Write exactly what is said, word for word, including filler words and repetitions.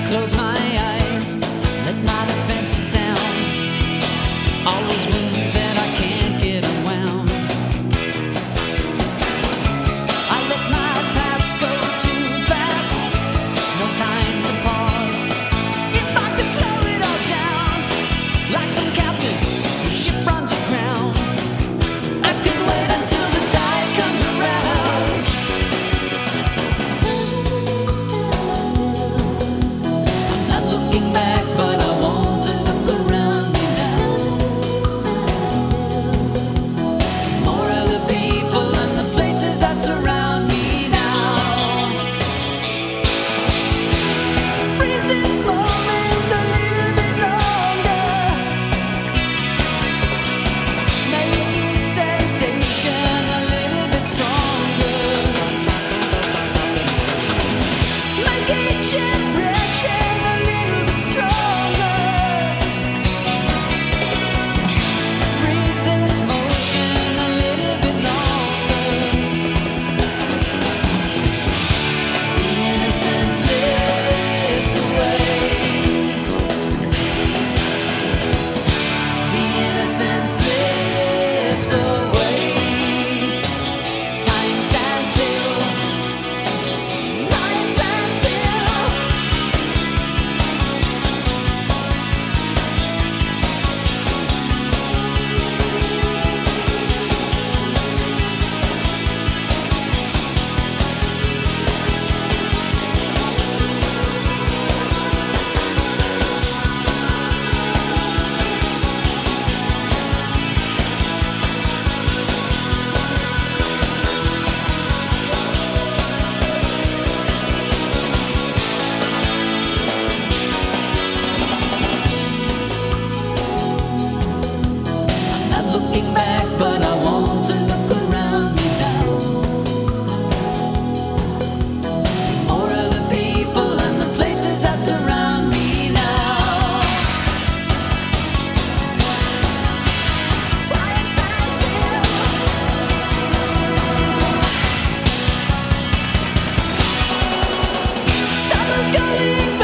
Close my eyes, let my defenses down. All those wounds that I can't get unwound. I let my past go too fast, no time to pause. If I could slow it all down, like some captain whose ship runs aground, I could wait until the tide comes around. Time still, still. I'm not looking back, but I want to look around me now. Time still, still. See more of the people and the places that surround me now. Freeze this moment a little bit longer. Make each sensation a little bit stronger. Make each impression a little bit stronger. Freeze this motion a little bit longer. The innocence slips away. The innocence slips away. Time stands still. Time stands still. I'm not looking back, but I want to look around me now. See more of the people and the places that surround me now. Time stands still. Summer's going